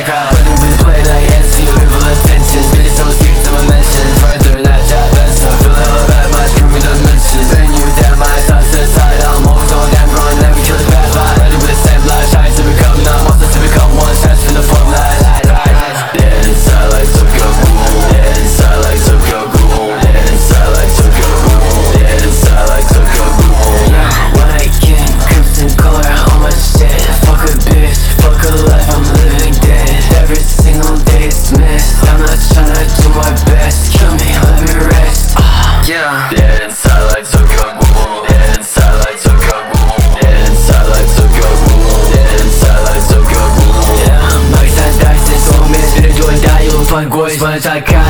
crowd. Running with the play like NC, rival attentions. Bitch so deep to my mentions. Further not job answer. Feel hella bad, my screw with dimensions. Then you down my thoughts aside. I'm always on damn grind, never kill the bad vibe. Running with the same life, trying to become numb. Monsters to become one, chance for the front line. Yeah, inside like Tokyo Ghoul. Yeah, inside like Tokyo Ghoul. Yeah, inside like Tokyo Ghoul. Yeah, inside like Tokyo Ghoul. Yeah, when I get crimson color on my shit. Fuck a bitch, fuck a life, I'm living dead. Every single day it's missed. I'm not tryna do my best. Kill me, let me rest. Yeah. Yeah, inside like Tokyo Ghoul. Yeah, inside like Tokyo Ghoul. Yeah, inside like Tokyo Ghoul. Yeah, inside like Tokyo Ghoul. Yeah, Max and Dice, it's all miss. Enjoy die, you'll find voice when it's like